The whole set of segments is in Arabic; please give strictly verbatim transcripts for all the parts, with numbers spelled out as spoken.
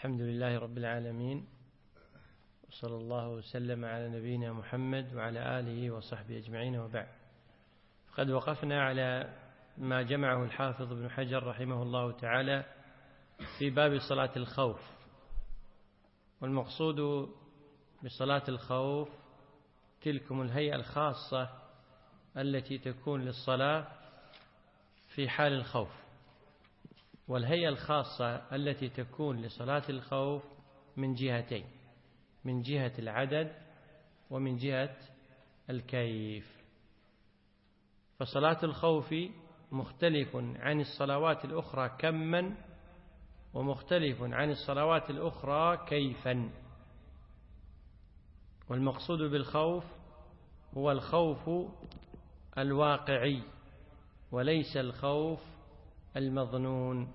الحمد لله رب العالمين، وصلى الله وسلم على نبينا محمد وعلى آله وصحبه أجمعين، وبعد. فقد وقفنا على ما جمعه الحافظ ابن حجر رحمه الله تعالى في باب صلاة الخوف. والمقصود بصلاة الخوف تلكم الهيئة الخاصة التي تكون للصلاة في حال الخوف، والهيئة الخاصة التي تكون لصلاة الخوف من جهتين: من جهة العدد ومن جهة الكيف. فصلاة الخوف مختلف عن الصلوات الأخرى كما، ومختلف عن الصلوات الأخرى كيفا. والمقصود بالخوف هو الخوف الواقعي وليس الخوف المظنون.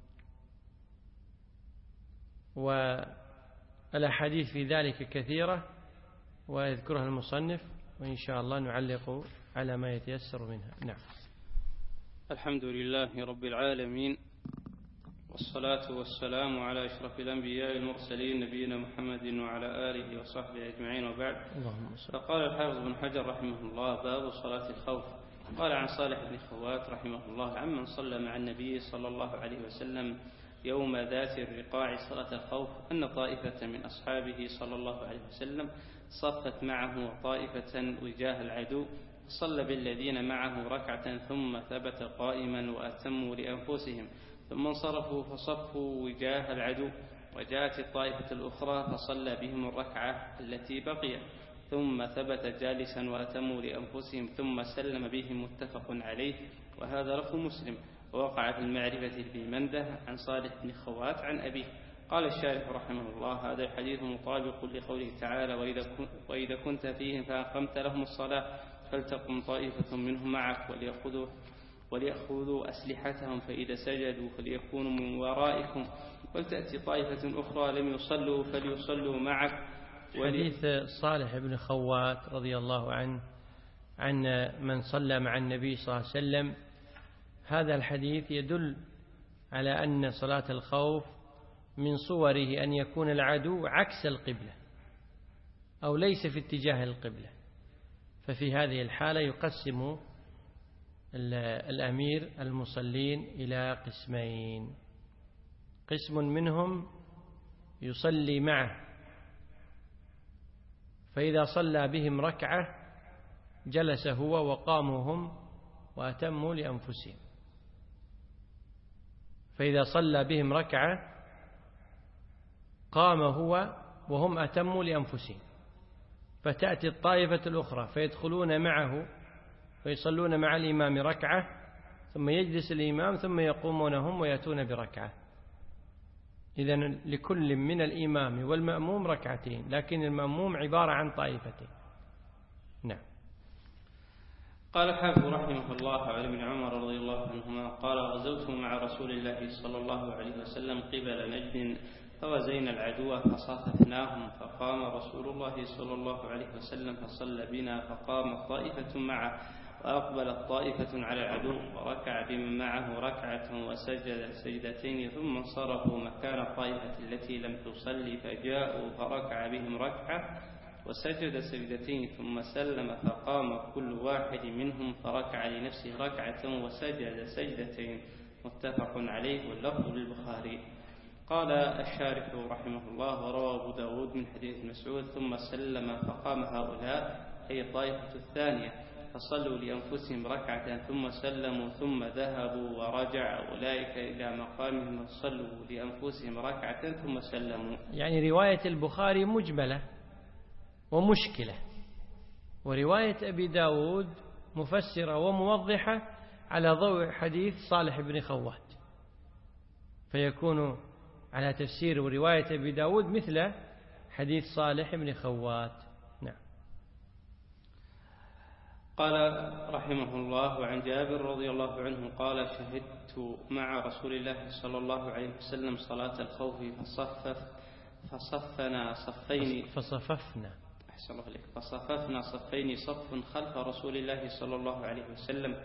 والأحاديث في ذلك كثيرة ويذكرها المصنف، وإن شاء الله نعلق على ما يتيسر منها. نعم. الحمد لله رب العالمين، والصلاة والسلام على أشرف الأنبياء المرسلين نبينا محمد وعلى آله وصحبه أجمعين، وبعد. فقال الحافظ بن حجر رحمه الله: باب صلاة الخوف. قال عن صالح بن خوات رحمه الله عمن صلى مع النبي صلى الله عليه وسلم يوم ذات الرقاع صلاة الخوف أن طائفة من أصحابه صلى الله عليه وسلم صفت معه طائفة وجاه العدو، صلى بالذين معه ركعة ثم ثبت قائما وأتموا لأنفسهم، ثم انصرفوا فصفوا وجاه العدو، وجاءت الطائفة الأخرى فصلى بهم الركعة التي بقيت، ثم ثبت جالسا وأتموا لأنفسهم ثم سلم بهم، متفق عليه. وهذا لفظ مسلم. ووقع في المعرفة في منده عن صالح بن خوات عن أبيه. قال الشارح رحمه الله: هذا الحديث مطابق لقوله تعالى: وإذا كنت فيهم فأقمت لهم الصلاة فلتقم طائفة منهم معك وليأخذوا وليأخذوا أسلحتهم فإذا سجدوا فليكونوا من ورائكم ولتأتي طائفة أخرى لم يصلوا فليصلوا معك. حديث صالح بن خوات رضي الله عنه عن من صلى مع النبي صلى الله عليه وسلم، هذا الحديث يدل على أن صلاة الخوف من صوره أن يكون العدو عكس القبلة أو ليس في اتجاه القبلة. ففي هذه الحالة يقسم الأمير المصلين إلى قسمين: قسم منهم يصلي معه، فإذا صلى بهم ركعة جلس هو وقاموا هم وأتموا لأنفسهم، فإذا صلى بهم ركعة قام هو وهم أتموا لأنفسهم، فتأتي الطائفة الأخرى فيدخلون معه فيصلون مع الإمام ركعة، ثم يجلس الإمام ثم يقومون هم ويأتون بركعة. إذن لكل من الإمام والمأموم ركعتين، لكن المأموم عبارة عن طائفتين. نعم. قال الحافظ رحمه الله عن ابن عمر رضي الله عنهما قال: غزوت مع رسول الله صلى الله عليه وسلم قبل نجد فوزينا العدو فصاففناهم، فقام رسول الله صلى الله عليه وسلم فصلى بنا، فقامت طائفة معه وأقبلت طائفة على العدو وركع بمن معه ركعة وسجد سجدتين، ثم انصرفوا مكان الطائفة التي لم تصلي فجاءوا فركع بهم ركعة وسجد سجدتين، ثم سلم، فقام كل واحد منهم فركع لنفسه ركعة وسجد سجدتين، متفق عليه، واللفظ للبخاري. قال الشارح رحمه الله: وروى أبو داود من حديث مسعود: ثم سلم فقام هؤلاء أي الطائفة الثانية فصلوا لأنفسهم ركعة ثم سلموا، ثم ذهبوا ورجع أولئك إلى مقامهم وصلوا لأنفسهم ركعة ثم سلموا. يعني رواية البخاري مجملة ومشكلة، ورواية أبي داود مفسرة وموضحة على ضوء حديث صالح بن خوات، فيكون على تفسير رواية أبي داود مثل حديث صالح بن خوات. نعم. قال رحمه الله: وعن جابر رضي الله عنه قال: شهدت مع رسول الله صلى الله عليه وسلم صلاة الخوف فصفف فصفنا صفين فصففنا أحسن الله عليك فصففنا صفين، صف خلف رسول الله صلى الله عليه وسلم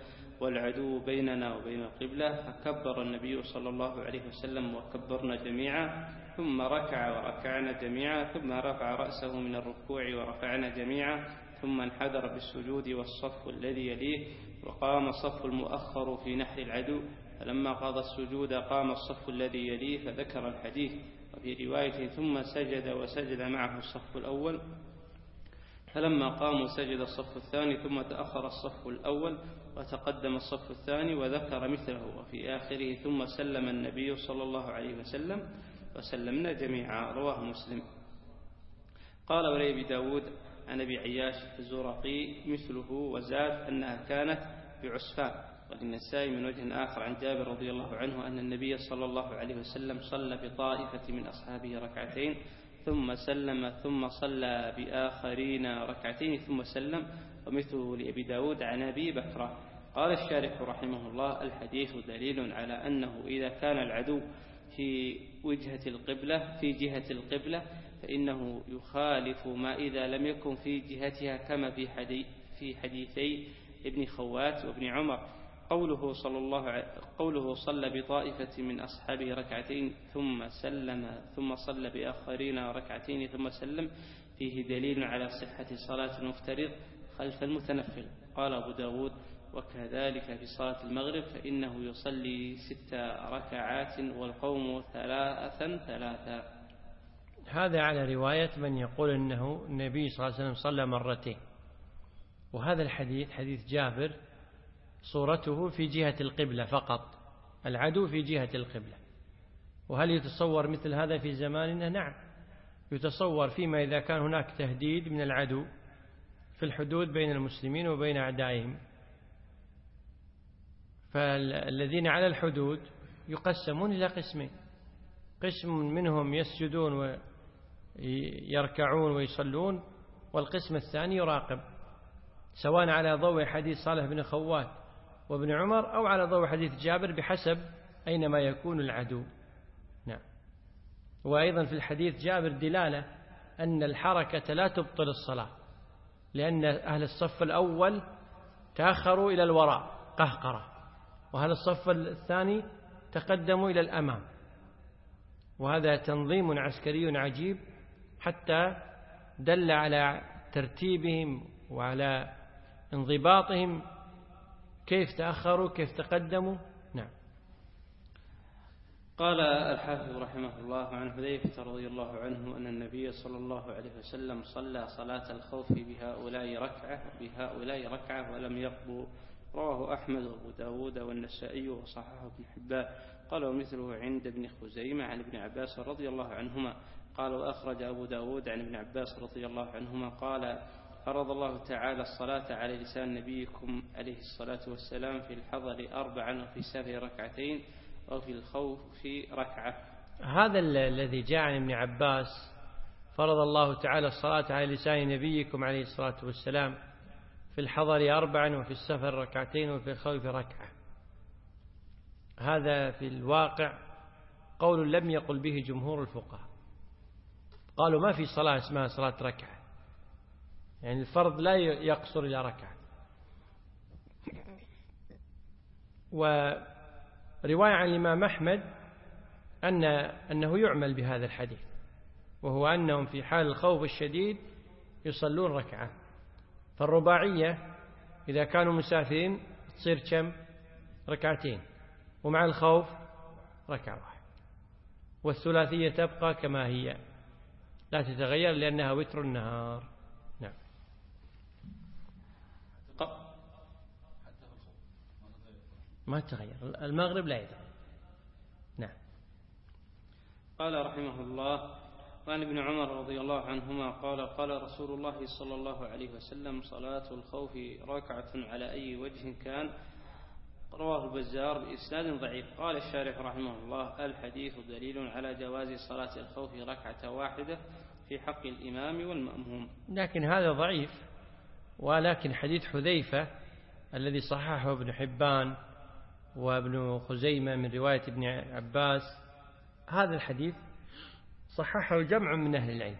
والعدو بيننا وبين القبلة، فكبر النبي صلى الله عليه وسلم وكبرنا جميعا، ثم ركع وركعنا جميعا، ثم رفع رأسه من الركوع ورفعنا جميعا، ثم انحدر بالسجود والصف الذي يليه، وقام الصف المؤخر في نحر العدو، فلما قضى السجود قام الصف الذي يليه، فذكر الحديث. وفي رواية ثم سجد وسجد معه الصف الأول، فلما قاموا سجد الصف الثاني، ثم تأخر الصف الأول وتقدم الصف الثاني، وذكر مثله. وفي آخره ثم سلم النبي صلى الله عليه وسلم وسلمنا جميعا. رواه مسلم. قال ولي أبي داود عن أبي عياش الزرقي مثله، وزاد أنها كانت بعسفان. وللنسائي من وجه آخر عن جابر رضي الله عنه أن النبي صلى الله عليه وسلم صلى بطائفة من أصحابه ركعتين ثم سلم، ثم صلى بآخرين ركعتين ثم سلم. ومثله لأبي داود عن أبي بكر. قال الشارح رحمه الله: الحديث دليل على أنه إذا كان العدو في وجهة القبلة في جهة القبلة فإنه يخالف ما إذا لم يكن في جهتها، كما في حديث في حديثي ابن خوات وابن عمر. قوله صلى الله ع... قوله صلى بطائفة من أصحابه ركعتين ثم سلم ثم صلى بآخرين ركعتين ثم سلم، فيه دليل على صحة صلاة المفترض خلف المتنفل. قال أبو داود: وكذلك في صلاة المغرب فإنه يصلي ست ركعات والقوم ثلاثا ثلاثا. هذا على رواية من يقول أنه النبي صلى الله عليه وسلم صلى مرتين. وهذا الحديث حديث جابر صورته في جهة القبلة فقط، العدو في جهة القبلة. وهل يتصور مثل هذا في زماننا؟ نعم، يتصور فيما إذا كان هناك تهديد من العدو في الحدود بين المسلمين وبين أعدائهم، فالذين على الحدود يقسمون إلى قسمين: قسم منهم يسجدون ويركعون ويصلون، والقسم الثاني يراقب، سواء على ضوء حديث صالح بن خوات وابن عمر أو على ضوء حديث جابر، بحسب أينما يكون العدو. نعم. وأيضا في الحديث جابر دلالة أن الحركة لا تبطل الصلاة، لأن أهل الصف الأول تأخروا إلى الوراء قهقرة، وأهل الصف الثاني تقدموا إلى الأمام. وهذا تنظيم عسكري عجيب، حتى دل على ترتيبهم وعلى انضباطهم، كيف تأخروا كيف تقدموا. نعم. قال الحافظ رحمه الله: عن حذيفة رضي الله عنه أن النبي صلى الله عليه وسلم صلى صلاة الخوف بهؤلاء ركعة بهؤلاء ركعة ولم يقضوا. رواه أحمد وأبو داود والنسائي وصححه ابن حبان. قال ومثله عند ابن خزيمة عن ابن عباس رضي الله عنهما. قال وأخرج أبو داود عن ابن عباس رضي الله عنهما قال: فرض الله تعالى الصلاة على لسان نبيكم عليه الصلاة والسلام في الحضر أربعا وفي السفر ركعتين وفي الخوف ركعة. هذا الذي جاء عن ابن عباس: فرض الله تعالى الصلاة على لسان نبيكم عليه الصلاة والسلام في الحضر أربعا وفي السفر ركعتين وفي الخوف ركعة، هذا في الواقع قول لم يقل به جمهور الفقهاء. قالوا ما في صلاة اسمها صلاة ركعة، يعني الفرض لا يقصر إلى ركعة. ورواية عن الإمام أحمد أن أنه يعمل بهذا الحديث، وهو أنهم في حال الخوف الشديد يصلون ركعة. فالرباعية إذا كانوا مسافرين تصير كم؟ ركعتين، ومع الخوف ركعة واحدة. والثلاثية تبقى كما هي لا تتغير لأنها وتر النهار. نعم. ما تغير، المغرب لا يتغير. نعم. قال رحمه الله: وعن ابن عمر رضي الله عنهما قال: قال رسول الله صلى الله عليه وسلم: صلاة الخوف ركعة على أي وجه كان. رواه البزار بإسناد ضعيف. قال الشارح رحمه الله: الحديث دليل على جواز صلاة الخوف ركعة واحدة في حق الإمام والمأموم. لكن هذا ضعيف. ولكن حديث حذيفة الذي صححه ابن حبان وابن خزيمة من رواية ابن عباس، هذا الحديث صححه جمع من أهل العلم.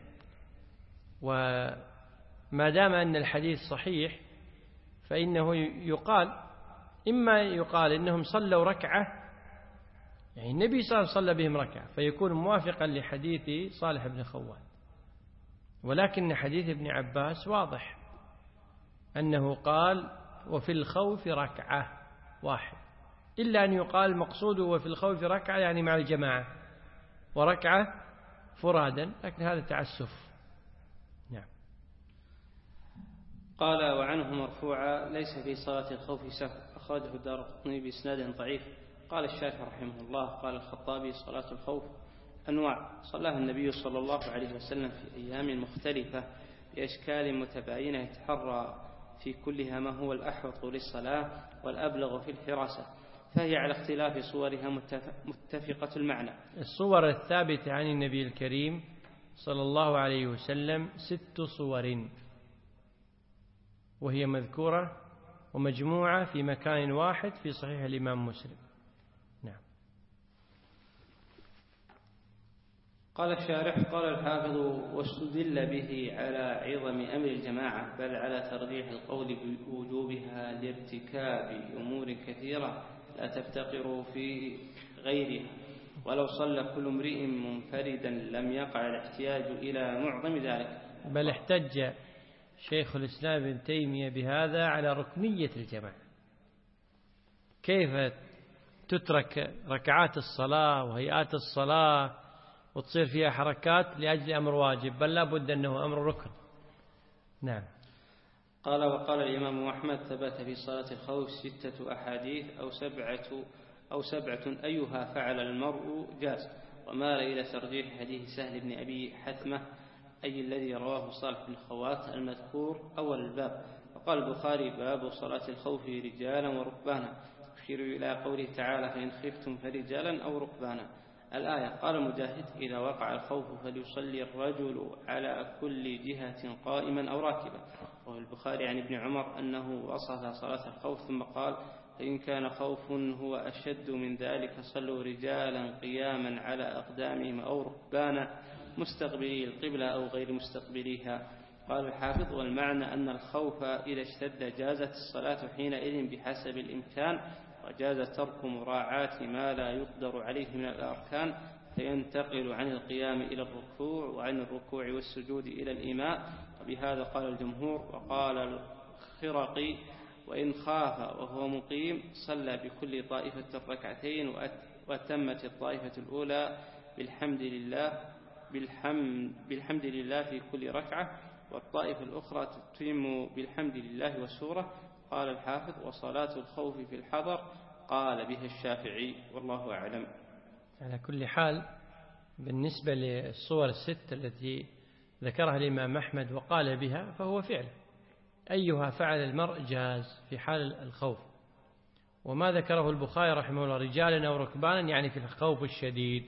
وما دام أن الحديث صحيح فإنه يقال إما يقال إنهم صلوا ركعة، يعني النبي صلى الله عليه وسلم صلى بهم ركعة فيكون موافقا لحديث صالح بن خوات، ولكن حديث ابن عباس واضح أنه قال وفي الخوف ركعة واحد، إلا أن يقال مقصوده وفي الخوف ركعة يعني مع الجماعة وركعة فرادا، لكن هذا تعسف. نعم. قال وعنه مرفوعا ليس في صلاة الخوف سهو، أخرجه الدارقطني بإسناد ضعيف. قال الشافعي رحمه الله قال الخطابي صلاة الخوف أنواع صلاها النبي صلى الله عليه وسلم في أيام مختلفة بأشكال متباينة يتحرى في كلها ما هو الأحوط للصلاة والأبلغ في الحراسة، فهي على اختلاف صورها متفقة المعنى. الصور الثابتة عن النبي الكريم صلى الله عليه وسلم ست صور، وهي مذكورة ومجموعة في مكان واحد في صحيح الإمام مسلم. نعم. قال الشارح قال الحافظ واستدل به على عظم أمر الجماعة، بل على ترجيح القول بوجوبها لارتكاب أمور كثيرة لا تفتقر في غيرها، ولو صلى كل امرئ منفردا لم يقع الاحتياج إلى معظم ذلك. بل احتج شيخ الإسلام ابن تيمية بهذا على ركنية الجماعة، كيف تترك ركعات الصلاة وهيئات الصلاة وتصير فيها حركات لأجل أمر واجب، بل لا بد أنه أمر ركن. نعم. قال وقال الإمام أحمد ثبت في صلاة الخوف ستة أحاديث أو سبعة أو سبعة أيها فعل المرء جاز، ومال إلى ترجيح حديث سهل بن أبي حثمة أي الذي رواه صالح بن خوات المذكور أول الباب. وقال البخاري باب صلاة الخوف رجالا وركبانا، يشير إلى قوله تعالى فإن خفتم فرجالا أو ركبانا الآية. قال مجاهد إذا وقع الخوف فليصلي الرجل على كل جهة قائما أو راكبا. وفي البخاري عن ابن عمر أنه وصف صلاة الخوف ثم قال فإن كان خوف هو أشد من ذلك صلوا رجالا قياما على أقدامهم أو ركبانا مستقبلي القبلة أو غير مستقبليها. قال الحافظ والمعنى أن الخوف إذا اشتد جازت الصلاة حينئذ بحسب الإمكان، وجاز ترك مراعاة ما لا يقدر عليه من الأركان، فينتقل عن القيام إلى الركوع وعن الركوع والسجود إلى الإيماء. وبهذا قال الجمهور. وقال الخرقي وإن خاف وهو مقيم صلى بكل طائفة ركعتين وتمت الطائفة الأولى بالحمد لله بالحمد, بالحمد لله في كل ركعة، والطائفة الأخرى تتم بالحمد لله والسورة. قال الحافظ وصلاة الخوف في الحضر قال بها الشافعي والله أعلم. على كل حال بالنسبة للصور الست التي ذكرها الإمام أحمد وقال بها فهو فعل أيها فعل المرء جاز في حال الخوف. وما ذكره البخاري رحمه الله رجالا أو ركبانا يعني في الخوف الشديد،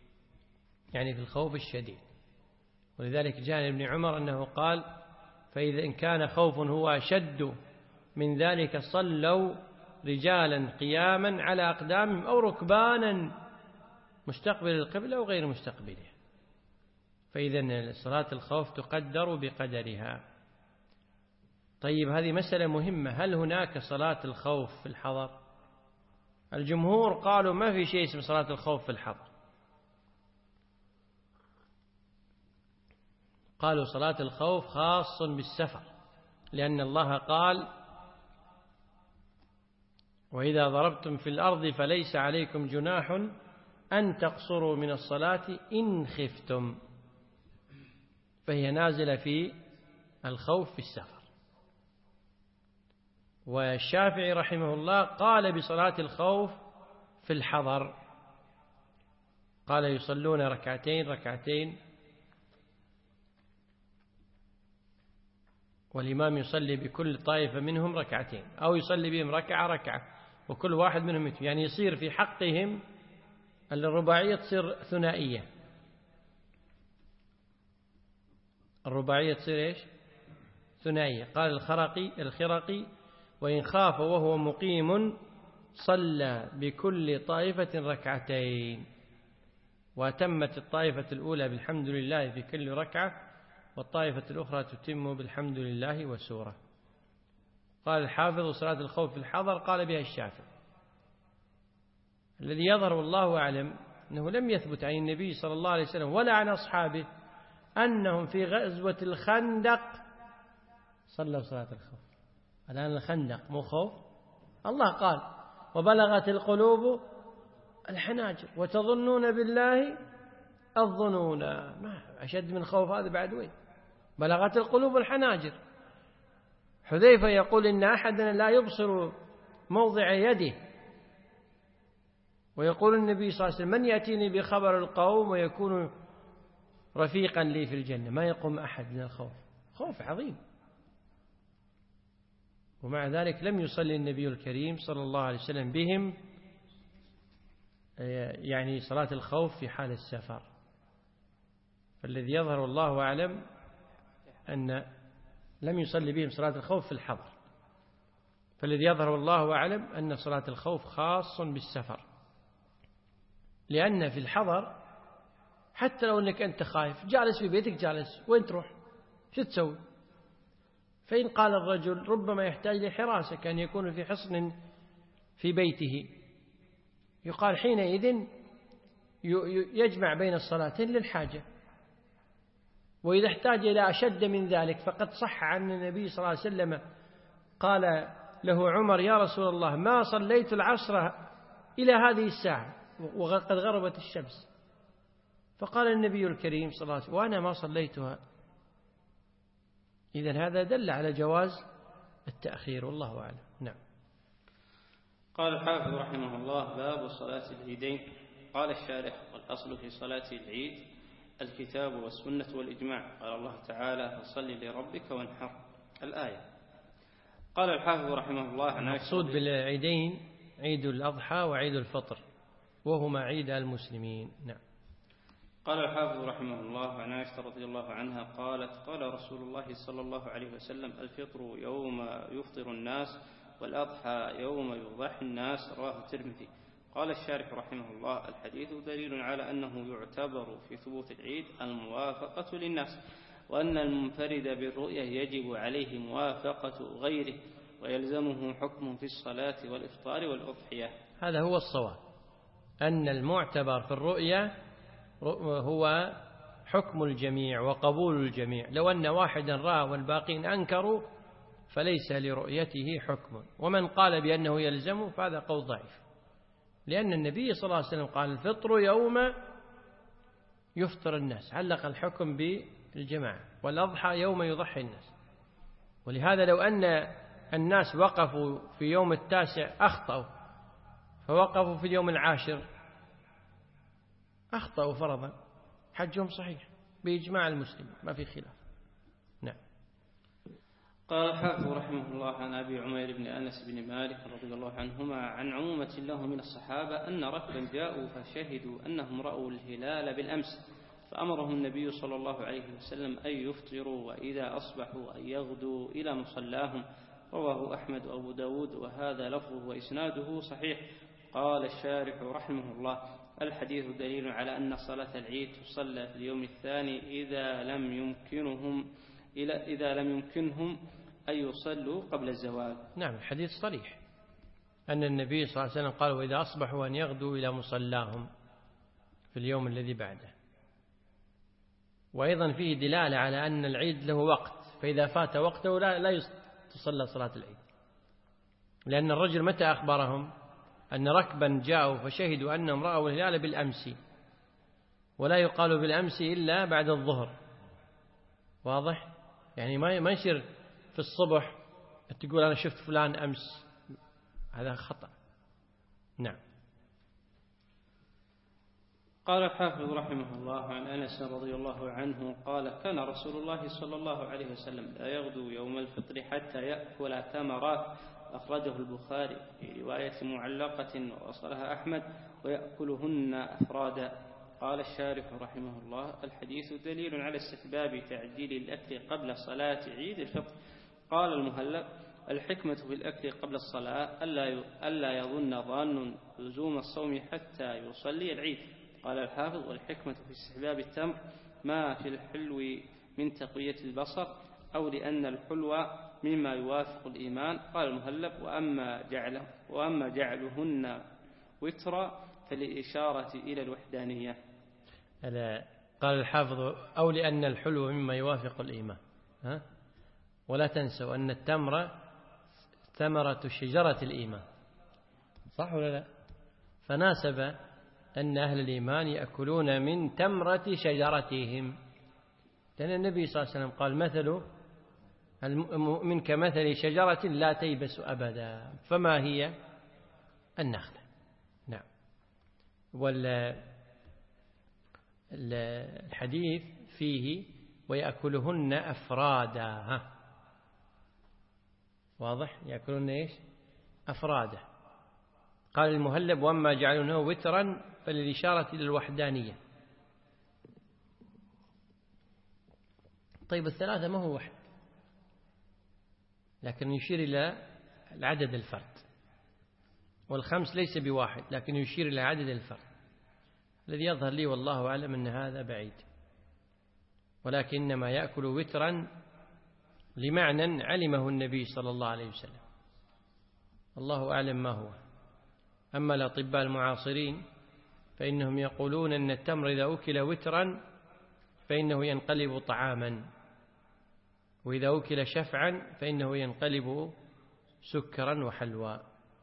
يعني في الخوف الشديد. ولذلك جاء ابن عمر أنه قال فإذا إن كان خوف هو أشد من ذلك صلوا رجالا قياما على أقدامهم أو ركبانا مستقبل القبلة وغير مستقبلها. فإذا صلاة الخوف تقدر بقدرها. طيب هذه مسألة مهمة، هل هناك صلاة الخوف في الحضر؟ الجمهور قالوا ما في شيء اسمه صلاة الخوف في الحضر، قالوا صلاة الخوف خاص بالسفر، لأن الله قال وإذا ضربتم في الأرض فليس عليكم جناح أن تقصروا من الصلاة إن خفتم، فهي نازلة في الخوف في السفر. والشافعي رحمه الله قال بصلاة الخوف في الحضر، قال يصلون ركعتين ركعتين والإمام يصلي بكل طائفة منهم ركعتين أو يصلي بهم ركعة ركعة وكل واحد منهم يعني يصير في حقهم الرباعية تصير ثنائية، الرباعية تصير إيش؟ ثنائية. قال الخرقي الخرقي وإن خاف وهو مقيم صلى بكل طائفة ركعتين وتمت الطائفة الأولى بالحمد لله في كل ركعة والطائفة الأخرى تتم بالحمد لله وسورة. قال الحافظ صلاة الخوف في الحضر قال بها الشافعي. الذي يظهر والله أعلم أنه لم يثبت عن النبي صلى الله عليه وسلم ولا عن أصحابه أنهم في غزوة الخندق صلوا صلاة الخوف. الآن الخندق مو خوف، الله قال وبلغت القلوب الحناجر وتظنون بالله الظنون. ما أشد من خوف هذا بعد وين؟ بلغت القلوب الحناجر. حذيفة يقول إن أحدنا لا يبصر موضع يده، ويقول النبي صلى الله عليه وسلم من يأتيني بخبر القوم ويكون رفيقا لي في الجنة. ما يقوم أحد من الخوف، خوف عظيم. ومع ذلك لم يصلي النبي الكريم صلى الله عليه وسلم بهم يعني صلاة الخوف في حال السفر. فالذي يظهر الله أعلم أن لم يصلي بهم صلاة الخوف في الحضر. فالذي يظهر الله أعلم أن صلاة الخوف خاص بالسفر، لأن في الحضر حتى لو أنك أنت خايف جالس في بيتك جالس، وين تروح؟ شو تسوي؟ فإن قال الرجل ربما يحتاج لحراسة، كان يكون في حصن في بيته، يقال حينئذ يجمع بين الصلاتين للحاجة. وإذا احتاج إلى أشد من ذلك فقد صح عن النبي صلى الله عليه وسلم قال له عمر يا رسول الله ما صليت العصر إلى هذه الساعة وقد غربت الشمس، فقال النبي الكريم صلى الله عليه وسلم وأنا ما صليتها. إذن هذا دل على جواز التأخير والله أعلم. نعم. قال الحافظ رحمه الله باب صلاة العيدين. قال الشارح والأصل في صلاة العيد الكتاب والسنة والإجماع. قال الله تعالى فصل لربك وانحر الآية. قال الحافظ رحمه الله المقصود بالعيدين عيد الأضحى وعيد الفطر وهما عيد المسلمين. نعم. قال الحافظ رحمه الله عن عائشة رضي الله عنها قالت قال رسول الله صلى الله عليه وسلم الفطر يوم يفطر الناس والأضحى يوم يضحي الناس. رواه الترمذي. قال الشارح رحمه الله الحديث دليل على أنه يعتبر في ثبوت العيد الموافقة للناس، وأن المنفرد بالرؤية يجب عليه موافقة غيره ويلزمه حكم في الصلاة والإفطار والأضحية. هذا هو الصواب، أن المعتبر في الرؤية هو حكم الجميع وقبول الجميع. لو أن واحدا رأى والباقين أنكروا فليس لرؤيته حكم. ومن قال بأنه يلزمه فهذا قول ضعيف، لأن النبي صلى الله عليه وسلم قال الفطر يوم يفطر الناس، علق الحكم بالجماعة، والأضحى يوم يضحي الناس. ولهذا لو أن الناس وقفوا في يوم التاسع أخطأوا فوقفوا في اليوم العاشر أخطأوا فرضا، حجهم صحيح بإجماع المسلمين ما في خلاف. نعم. قال الحافظ رحمه الله عن أبي عمير بن أنس بن مالك رضي الله عنهما عن عمومة له من الصحابة أن ركبا جاءوا فشهدوا أنهم رأوا الهلال بالأمس، فأمرهم النبي صلى الله عليه وسلم أن يفطروا وإذا أصبحوا أن يغدوا إلى مصلاهم. رواه أحمد وأبو داود وهذا لفظه وإسناده صحيح. قال الشارح رحمه الله الحديث دليل على أن صلاة العيد تصلى في اليوم الثاني إذا لم يمكنهم إذا لم يمكنهم أن يصلوا قبل الزوال. نعم. الحديث صريح أن النبي صلى الله عليه وسلم قال وإذا أصبحوا أن يغدوا إلى مصلاهم في اليوم الذي بعده. وأيضا فيه دلالة على أن العيد له وقت، فإذا فات وقته لا, لا تصلى صلاة العيد، لأن الرجل متى أخبرهم أن ركبا جاءوا فشهدوا أنهم رأوا الهلال بالأمس، ولا يقال بالأمس إلا بعد الظهر. واضح؟ يعني ما يصير في الصبح تقول أنا شفت فلان أمس، هذا خطأ. نعم. قال الحافظ رحمه الله عن أنس رضي الله عنه قال كان رسول الله صلى الله عليه وسلم لا يغدو يوم الفطر حتى يأكل تمرات. أخرجه البخاري في رواية معلقة ووصلها أحمد ويأكلهن أفرادا. قال الشارح رحمه الله الحديث دليل على استحباب تعجيل الأكل قبل صلاة عيد الفطر. قال المهلب الحكمة في الأكل قبل الصلاة ألا يظن ظان لزوم الصوم حتى يصلي العيد. قال الحافظ والحكمة في استحباب التمر ما في الحلو من تقوية البصر، أو لأن الحلو مما يوافق الإيمان. قال المهلب: وأما جعله وأما جعلهن وترا فللإشارة إلى الوحدانية. قال الحافظ: أو لأن الحلو مما يوافق الإيمان. ها؟ ولا تنسوا أن التمر ثمرة شجرة الإيمان، صح ولا لا؟ فناسب أن أهل الإيمان يأكلون من تمرة شجرتهم، لأن النبي صلى الله عليه وسلم قال: مثل المؤمن كمثل شجرة لا تيبس أبدا. فما هي؟ النخلة. نعم. والحديث فيه: ويأكلهن أفرادا. واضح؟ يأكلون إيش؟ أفرادا. قال المهلب: وأما جعلونه وترا فللإشارة إلى الوحدانية. طيب الثلاثة ما هو واحد، لكن يشير إلى العدد الفرد، والخمس ليس بواحد لكن يشير إلى عدد الفرد. الذي يظهر لي والله أعلم أن هذا بعيد، ولكنما يأكل وترا لمعنى علمه النبي صلى الله عليه وسلم، الله أعلم ما هو. أما الأطباء المعاصرين فإنهم يقولون أن التمر إذا أكل وترا فإنه ينقلب طعاما، وإذا أكل شفعا فإنه ينقلب سكرا وحلوى.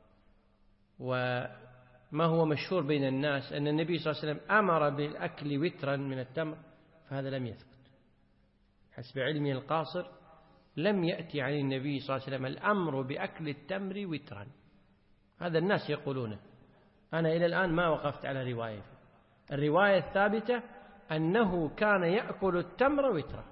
وما هو مشهور بين الناس أن النبي صلى الله عليه وسلم أمر بالأكل وترا من التمر، فهذا لم يثبت. حسب علمي القاصر لم يأتي عن النبي صلى الله عليه وسلم الأمر بأكل التمر وترا، هذا الناس يقولونه. أنا إلى الآن ما وقفت على رواية. الرواية الثابتة أنه كان يأكل التمر وترا،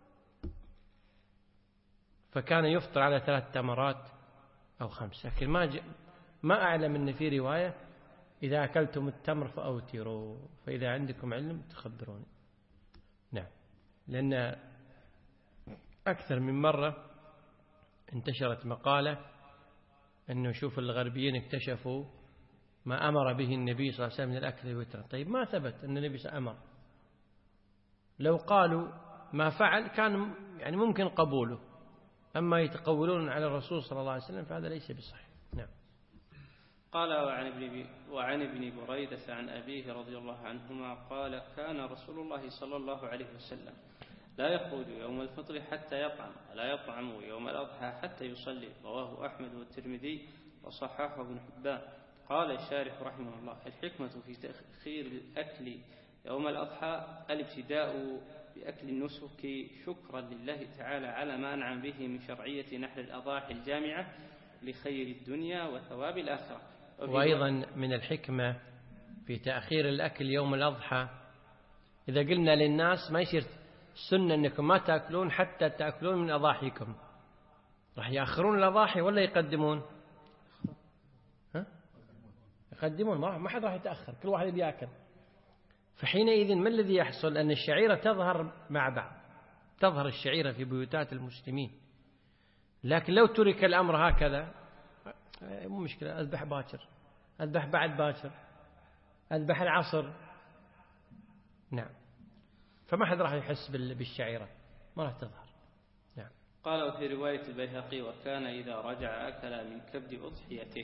فكان يفطر على ثلاث تمرات أو خمس. لكن ما ج... ما أعلم أن في رواية: إذا أكلتم التمر فأوتروا، فإذا عندكم علم تخبروني. نعم. لأن أكثر من مرة انتشرت مقالة أنه شوف الغربيين اكتشفوا ما أمر به النبي صلى الله عليه وسلم من الأكل وترا. طيب ما ثبت أن النبي صلى الله عليه وسلم أمر. لو قالوا ما فعل كان يعني ممكن قبوله، أما يتقولون على الرسول صلى الله عليه وسلم فهذا ليس بصحيح. نعم. قال: وعن ابن وعن ابن بريدة عن أبيه رضي الله عنهما قال: كان رسول الله صلى الله عليه وسلم لا يخرج يوم الفطر حتى يطعم، ولا يطعم يوم الأضحى حتى يصلي. رواه أحمد والترمذي وصححه ابن حبان. قال الشارح رحمه الله: الحكمة في تأخير الأكل يوم الأضحى الابتداء بأكل النسك شكرا لله تعالى على ما أنعم به من شرعية نحر الأضاحي الجامعة لخير الدنيا وثواب الآخرة. وأيضا من الحكمة في تأخير الأكل يوم الأضحى، إذا قلنا للناس ما يصير السنة أنكم ما تأكلون حتى تأكلون من أضاحيكم، راح يأخرون الأضاحي ولا يقدمون؟ ها؟ يقدمون، ما حد راح يتأخر، كل واحد بيأكل. فحينئذ ما الذي يحصل؟ أن الشعيرة تظهر مع بعض، تظهر الشعيرة في بيوتات المسلمين. لكن لو ترك الأمر هكذا مو مشكلة، أذبح باكر، أذبح بعد باكر، أذبح العصر. نعم. فما حد راح يحس بالشعيرة، ما راح تظهر. نعم. قال في رواية البيهقي: وكان إذا رجع أكل من كبد أضحيته.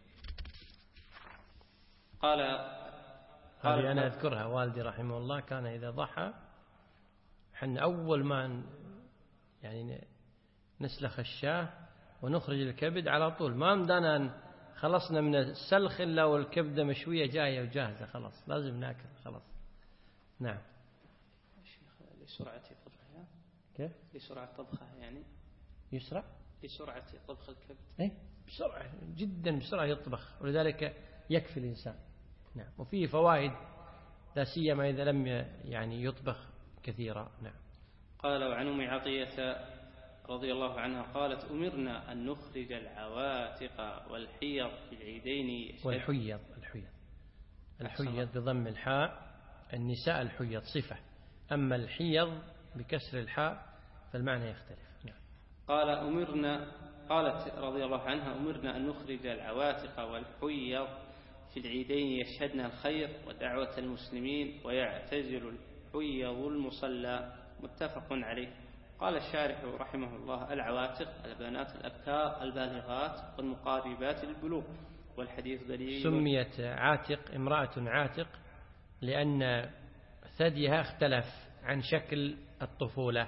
قال هذه أنا أذكرها، والدي رحمه الله كان إذا ضحى حن أول ما يعني نسلخ الشاه ونخرج الكبد على طول، ما مدانا خلصنا من السلخ إلا والكبدة مشوية جاية وجاهزة، خلاص لازم ناكل خلاص. نعم. لسرعة طبخها. كيف؟ لسرعة طبخها يعني. يسرع؟ لسرعة طبخ الكبد. إيه بسرعة جدا، بسرعة يطبخ، ولذلك يكفي الإنسان. نعم. وفيه فوائد لا سيما إذا لم يعني يطبخ كثيرا. نعم. قال: وعن أم عطية رضي الله عنها قالت: أمرنا أن نخرج العواتق والحيض في العيدين. والحيض الحيض الحيض بضم الحاء، النساء الحيض صفة، أما الحيض بكسر الحاء فالمعنى يختلف. نعم. قال: أمرنا قالت رضي الله عنها: أمرنا أن نخرج العواتق والحيض في العيدين يشهدن الخير ودعوة المسلمين ويعتزل الحيض المصلى. متفق عليه. قال الشارح رحمه الله: العواتق البنات الأبكار البالغات والمقاربات للبلوغ، والحديث دليل. سميت عاتق امرأة عاتق لأن ثديها اختلف عن شكل الطفولة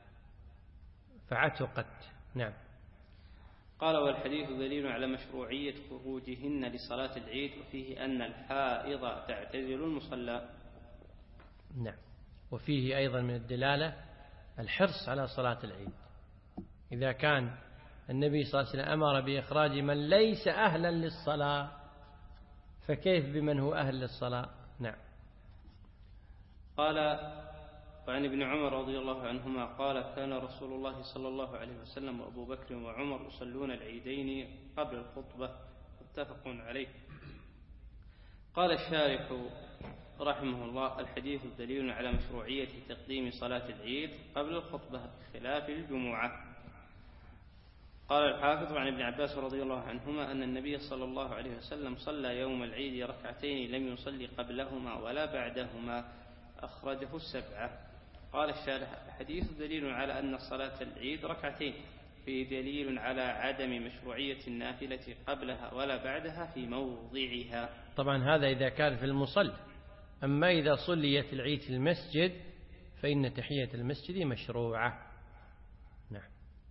فعتقت. نعم. قال: والحديث دليل على مشروعية خروجهن لصلاة العيد، وفيه أن الحائض تعتزل المصلى. نعم. وفيه أيضا من الدلالة الحرص على صلاة العيد. إذا كان النبي صلى الله عليه وسلم أمر بإخراج من ليس أهلا للصلاة فكيف بمن هو أهل للصلاة؟ نعم. قال: وعن ابن عمر رضي الله عنهما قال: كان رسول الله صلى الله عليه وسلم وأبو بكر وعمر يصلون العيدين قبل الخطبة، متفق عليه. قال الشارح رحمه الله: الحديث دليل على مشروعية تقديم صلاة العيد قبل الخطبة بخلاف الجمعة. قال الحافظ: عن ابن عباس رضي الله عنهما أن النبي صلى الله عليه وسلم صلى يوم العيد ركعتين لم يصلي قبلهما ولا بعدهما، أخرجه السبعة. قال الشارح: الحديث دليل على أن صلاة العيد ركعتين، فيه دليل على عدم مشروعية النافلة قبلها ولا بعدها في موضعها. طبعا هذا إذا كان في المصلى، أما إذا صليت العيد في المسجد فإن تحية المسجد مشروعة. نعم.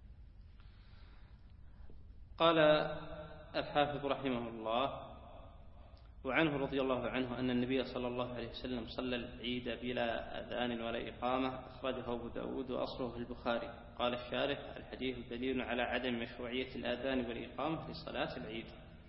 قال الحافظ رحمه الله: وعنه رضي الله عنه أن النبي صلى الله عليه وسلم صلى العيد بلا أذان ولا إقامة، أخرجه أبو داود وأصله في البخاري. قال الشارح: الحديث دليل على عدم مشروعية الآذان والإقامة في صلاة العيد.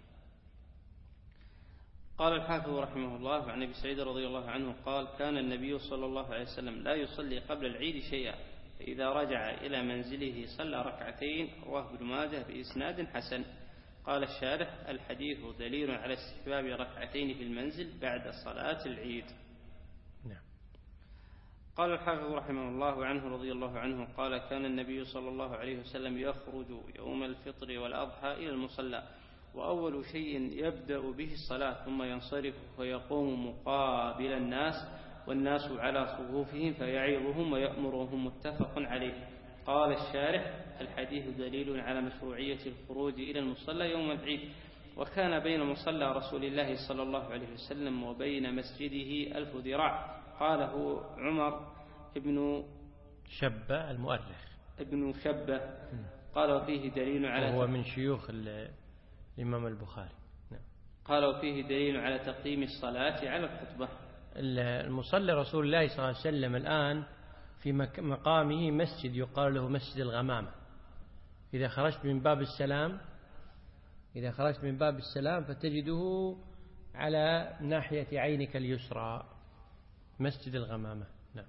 قال الحافظ رحمه الله: عن أبي سعيد رضي الله عنه قال: كان النبي صلى الله عليه وسلم لا يصلي قبل العيد شيئا، فإذا رجع إلى منزله صلى ركعتين، رواه ابن ماجه بإسناد حسن. قال الشارح: الحديث دليل على استحباب ركعتين في المنزل بعد صلاة العيد. نعم. قال الحافظ رحمه الله: عنه رضي الله عنه قال: كان النبي صلى الله عليه وسلم يخرج يوم الفطر والأضحى إلى المصلى، وأول شيء يبدأ به الصلاة، ثم ينصرف ويقوم مقابل الناس والناس على صفوفهم فيعظهم ويأمرهم، متفق عليه. قال الشارح: الحديث دليل على مشروعية الخروج إلى المصلى يوم العيد، وكان بين مصلى رسول الله صلى الله عليه وسلم وبين مسجده ألف ذراع. قاله عمر ابن شبة المؤرخ ابن شبة. قال: وفيه دليل على وهو من شيوخ الإمام البخاري. نعم. قال: وفيه دليل على تقديم الصلاة على الخطبة. المصلى رسول الله صلى الله عليه وسلم الآن في مقامه مسجد يقال له مسجد الغمامة. إذا خرجت من باب السلام إذا خرجت من باب السلام فتجده على ناحية عينك اليسرى، مسجد الغمامة. نعم.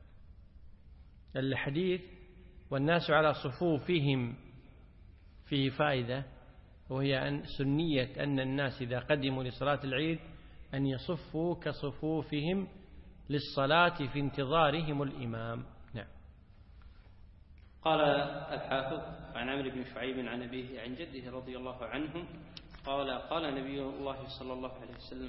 الحديث والناس على صفوفهم فيه فائدة، وهي أن سنية أن الناس إذا قدموا لصلاة العيد أن يصفوا كصفوفهم للصلاة في انتظارهم الإمام. نعم. قال الحافظ: عن عمرو بن شعيب عن أبيه عن جده رضي الله عنهم قال: قال نبي الله صلى الله عليه وسلم: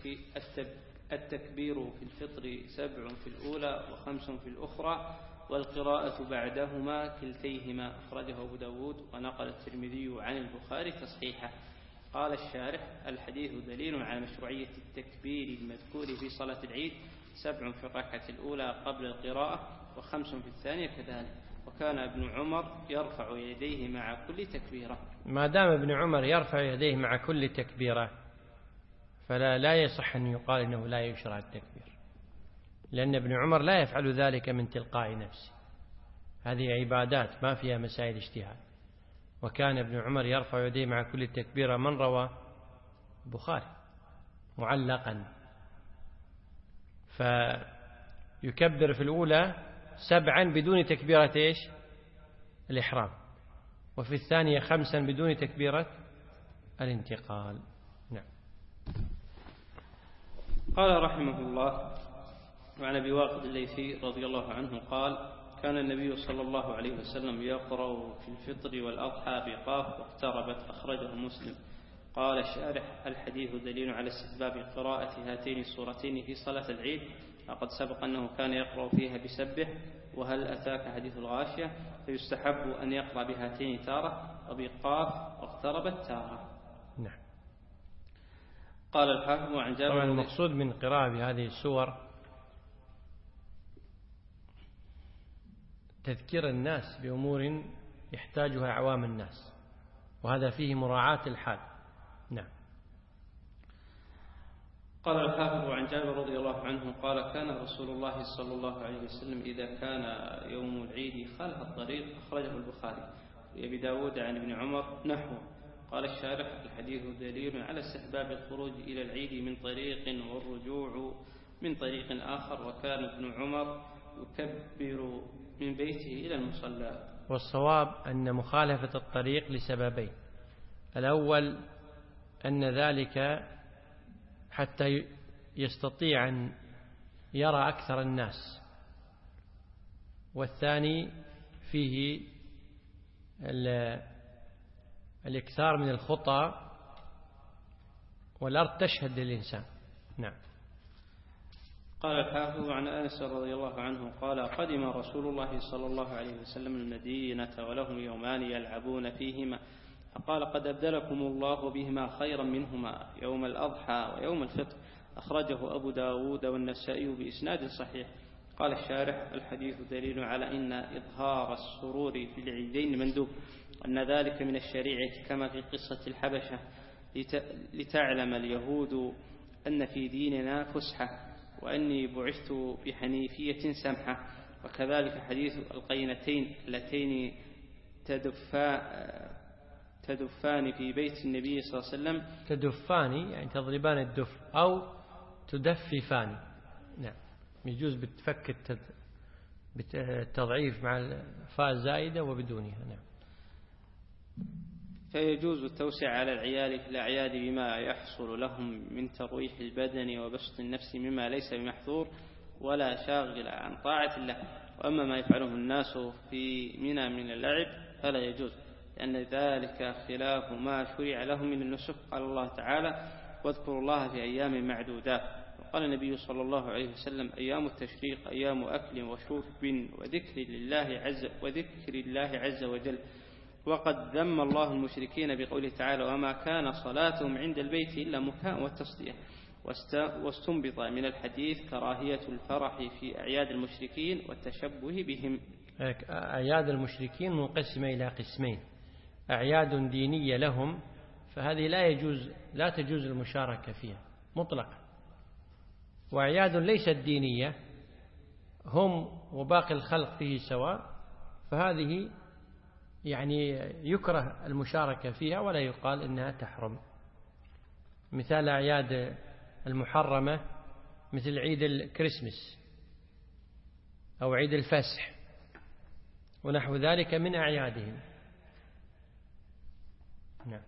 التكبير في الفطر سبع في الأولى وخمس في الأخرى، والقراءة بعدهما كلتيهما، أخرجه أبو داود ونقل الترمذي عن البخاري تصحيحه. قال الشارح: الحديث دليل على مشروعية التكبير المذكور في صلاة العيد، سبع في الركعة الأولى قبل القراءة وخمس في الثانية كذلك، وكان ابن عمر يرفع يديه مع كل تكبيرة. ما دام ابن عمر يرفع يديه مع كل تكبيرة فلا لا يصح أن يقال إنه لا يشرع التكبير، لأن ابن عمر لا يفعل ذلك من تلقاء نفسه، هذه عبادات ما فيها مسائل اجتهاد. وكان ابن عمر يرفع يديه مع كل تكبيرة. من روى؟ البخاري معلقا. فيكبر في الأولى سبعا بدون تكبيرة إيش؟ الإحرام، وفي الثانية خمسا بدون تكبيرة الانتقال. نعم. قال رحمه الله: وعن أبي واقد الليثي رضي الله عنه قال: كان النبي صلى الله عليه وسلم يقرأ في الفطر والأضحى بقاف واقتربت، أخرجه مسلم. قال الشارح: الحديث دليل على استحباب قراءة هاتين السورتين في صلاة العيد، وقد سبق أنه كان يقرأ فيها بسبح وهل أتاك حديث الغاشية، فيستحب أن يقرأ بهاتين تارة وبقاف واقتربت تارة. نعم. قال الحافظ عن جابر. طبعا المقصود من قراءة بهذه السور تذكير الناس بأمور يحتاجها عوام الناس، وهذا فيه مراعاة الحال. نعم. قال الحافظ عن جابر رضي الله عنه قال كان رسول الله صلى الله عليه وسلم إذا كان يوم العيد خلف الطريق، أخرجه البخاري. لأبي داود عن ابن عمر نحوه. قال الشارح الحديث دليل على استحباب الخروج إلى العيد من طريق والرجوع من طريق آخر، وكان ابن عمر يكبر من بيته إلى المصلى. والصواب أن مخالفة الطريق لسببين: الأول أن ذلك حتى يستطيع أن يرى أكثر الناس، والثاني فيه الإكثار من الخطى، والأرض تشهد للإنسان. نعم. قال الحافظ عن أنس رضي الله عنه قال قدم رسول الله صلى الله عليه وسلم المدينة ولهم يومان يلعبون فيهما، فقال قد أبدلكم الله بهما خيرا منهما يوم الأضحى ويوم الفطر. أخرجه أبو داود والنسائي بإسناد صحيح. قال الشارح الحديث دليل على أن إظهار السرور في العيدين مندوب، أن ذلك من الشريعة كما في قصة الحبشة لتعلم اليهود أن في ديننا فسحة وأني بعثت بحنيفية سمحة. وكذلك حديث القينتين اللتين تدفا تدفان في بيت النبي صلى الله عليه وسلم. تدفان يعني تضربان الدف أو تدففان. نعم. يجوز بالتفك بالتضعيف مع الفاء الزائدة وبدونها. نعم. فيجوز التوسع على العيال في الأعياد بما يحصل لهم من ترويح البدن وبسط النفس مما ليس بمحظور ولا شاغل عن طاعة الله. وأما ما يفعله الناس في منى من اللعب فلا يجوز، لأن ذلك خلاف ما شرع لهم من النسك. قال الله تعالى واذكروا الله في أيام معدودات. وقال النبي صلى الله عليه وسلم أيام التشريق أيام أكل وشرب وذكر لله عز, وذكر الله عز وجل. وقد ذم الله المشركين بقوله تعالى وما كان صلاتهم عند البيت إلا مكاء والتصدية. واستنبط من الحديث كراهية الفرح في أعياد المشركين والتشبه بهم. أعياد المشركين منقسمة إلى قسمين: أعياد دينية لهم فهذه لا يجوز لا تجوز المشاركة فيها مطلقا، وأعياد ليست دينية هم وباقي الخلق فيه سواء، فهذه يعني يكره المشاركة فيها ولا يقال إنها تحرم. مثال أعياد المحرمة مثل عيد الكريسماس أو عيد الفسح ونحو ذلك من أعيادهم. نعم.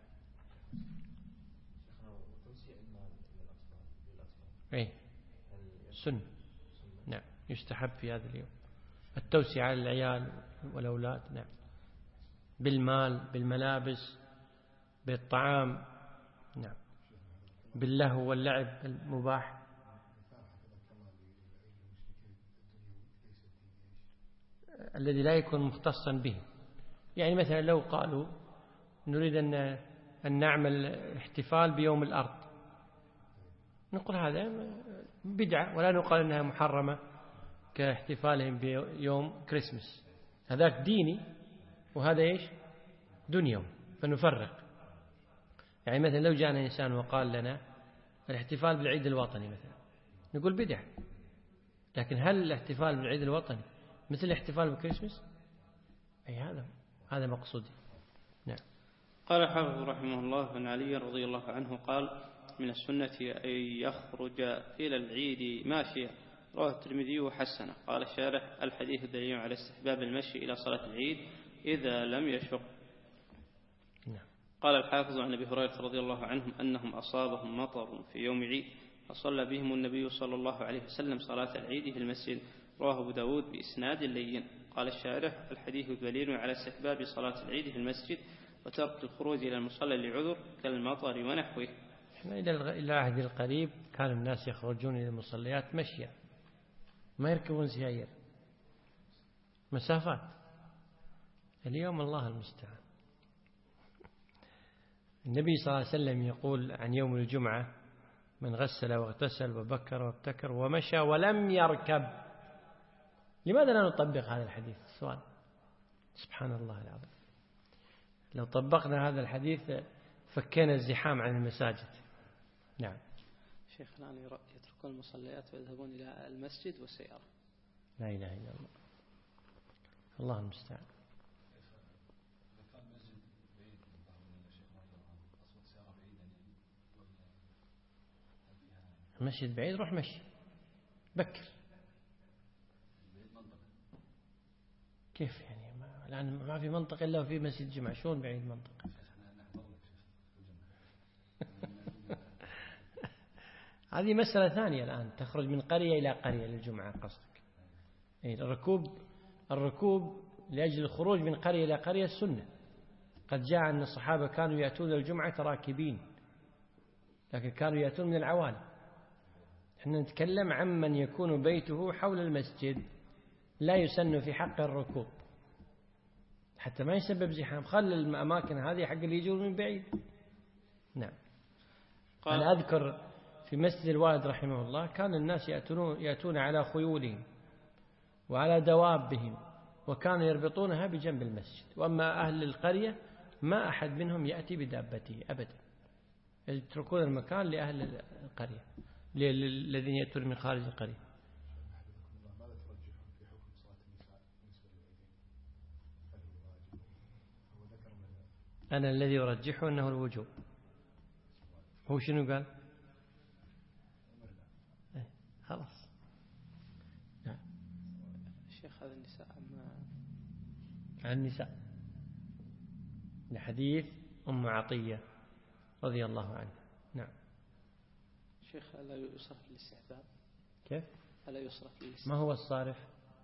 أي سنة. نعم. يستحب في هذا اليوم التوسعة على العيال والأولاد. نعم. بالمال، بالملابس، بالطعام. نعم. باللهو واللعب المباح. الذي لا يكون مختصا به. يعني مثلا لو قالوا نريد أن أن نعمل احتفال بيوم الأرض، نقول هذا بدعة ولا نقال أنها محرمة كاحتفالهم بيوم كريسماس. هذاك ديني وهذا إيش دنيوي، فنفرق. يعني مثلا لو جاءنا إنسان وقال لنا الاحتفال بالعيد الوطني مثلا، نقول بدعة، لكن هل الاحتفال بالعيد الوطني مثل الاحتفال بالكريسماس؟ أي هذا هذا مقصودي. نعم. قال الحافظ رحمه الله عن علي رضي الله عنه قال من السنة أن يخرج إلى العيد ماشيا. رواه الترمذي وحسنه. قال الشارح الحديث دليل على استحباب المشي إلى صلاة العيد إذا لم يشق. نعم. قال الحافظ عن أبي هريرة رضي الله عنهم أنهم أصابهم مطر في يوم عيد فصلى بهم النبي صلى الله عليه وسلم صلاة العيد في المسجد. رواه أبو داود بإسناد لين. قال الشارح الحديث دليل على استحباب صلاة العيد في المسجد وترك الخروج إلى المصلى لعذر كالمطر ونحوه. إلى العهد القريب كان الناس يخرجون إلى المصليات مشيا، ما يركبون سيائر. مسافات. اليوم الله المستعان. النبي صلى الله عليه وسلم يقول عن يوم الجمعة: من غسل واغتسل وبكر وابتكر ومشى ولم يركب. لماذا لا نطبق هذا الحديث؟ سؤال. سبحان الله العظيم، لو طبقنا هذا الحديث فكينا الزحام عن المساجد. نعم. شيخ الآن يتركون المصليات ويذهبون إلى المسجد والسيارة. لا إله إلا الله، الله المستعان. المسجد بعيد، روح مشي بكر. كيف يعني؟ ما الآن ما في منطقة إلا في مسجد الجمعة، شلون بعيد منطقة؟ هذه مسألة ثانية. الآن تخرج من قرية إلى قرية للجمعة قصدك. الركوب الركوب لأجل الخروج من قرية إلى قرية السنة. قد جاء أن الصحابة كانوا يأتون الجمعة راكبين، لكن كانوا يأتون من العوالي. احنا نتكلم عن من يكون بيته حول المسجد، لا يسن في حق الركوب حتى ما يسبب زحام. خل الأماكن هذه حق اللي يجون من بعيد. نعم. أنا أذكر في مسجد الوالد رحمه الله كان الناس يأتون, يأتون على خيولهم وعلى دوابهم، وكانوا يربطونها بجنب المسجد. وأما أهل القرية ما أحد منهم يأتي بدابته أبدا، يتركون المكان لأهل القرية الذين يأتون من خارج القرية. أنا الذي أرجحه أنه الوجوب. هو شنو قال؟ ايه خلاص. نعم. الشيخ هذا النساء عن النساء لحديث أم عطية رضي الله عنها. نعم. شيخ ألا يصرف للاستحباب؟ كيف؟ ألا يصرف للاستحباب؟ ما هو الصارف؟